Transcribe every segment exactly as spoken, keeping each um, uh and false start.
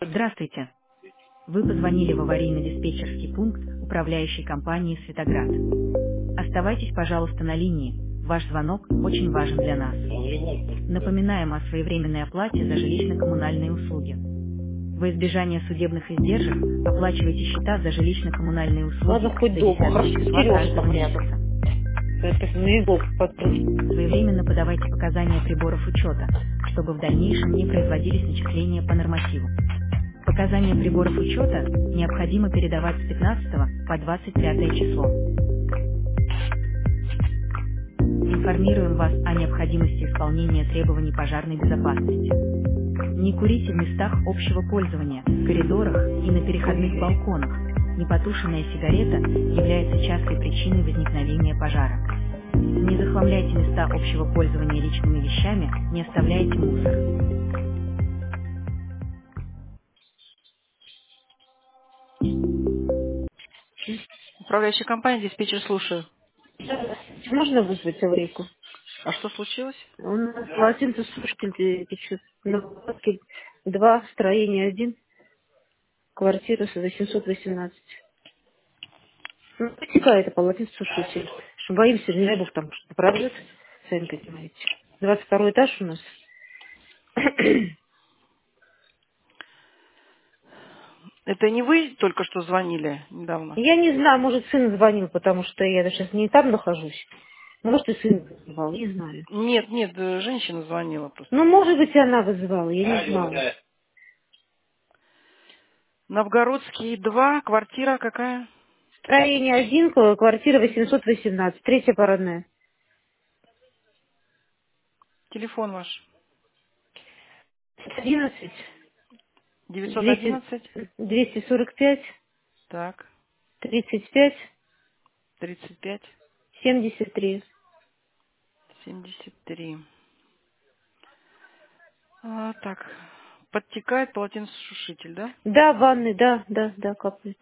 Здравствуйте. Вы позвонили в аварийно-диспетчерский пункт управляющей компании «Светоград». Оставайтесь, пожалуйста, на линии. Ваш звонок очень важен для нас. Напоминаем о своевременной оплате за жилищно-коммунальные услуги. Во избежание судебных издержек оплачивайте счета за жилищно-коммунальные услуги Ладно, хоть до дома. десятого Хорошо, числа Сережа каждого там рядом. месяца. Это наизусть подпрыгнет. Своевременно подавайте показания приборов учета, чтобы в дальнейшем не производились начисления по нормативу. Показания приборов учета необходимо передавать с пятнадцатого по двадцать пятое число. Информируем вас о необходимости исполнения требований пожарной безопасности. Не курите в местах общего пользования, в коридорах и на переходных балконах. Непотушенная сигарета является частой причиной возникновения пожара. Не захламляйте места общего пользования личными вещами, не оставляйте мусор. Управляющая компания, диспетчер, слушаю. Можно вызвать аварийку? А что случилось? У нас полотенцесушитель течет. На Володке два, строение один, квартира восемьсот восемнадцать. Ну, потекает это полотенцесушитель. Что боимся, не дай бог там что-то прорвет. Сами понимаете. Двадцать второй этаж у нас. Это не вы только что звонили недавно? Я не знаю, может, сын звонил, потому что я сейчас не там нахожусь. Может, и сын звонил, не знаю. Нет, нет, э, женщина звонила просто. Ну, может быть, и она вызывала, я не знаю. Новгородский два, квартира какая? Строение один, квартира восемьсот восемнадцать, третья парадная. Телефон ваш. одиннадцать, девятьсот двести, одиннадцать. двести сорок пять, Так, тридцать пять, тридцать пять, семьдесят три. семьдесят три. А, так, подтекает полотенцесушитель, да? Да, в ванной, да, да, да, капает.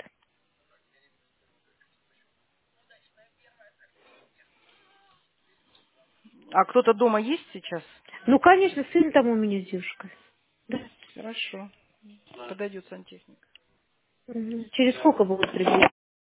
А кто-то дома есть сейчас? Ну, конечно, сын там у меня с девушкой. Да. Хорошо. Подойдет сантехник. Мгм. Через сколько будут приблизительно?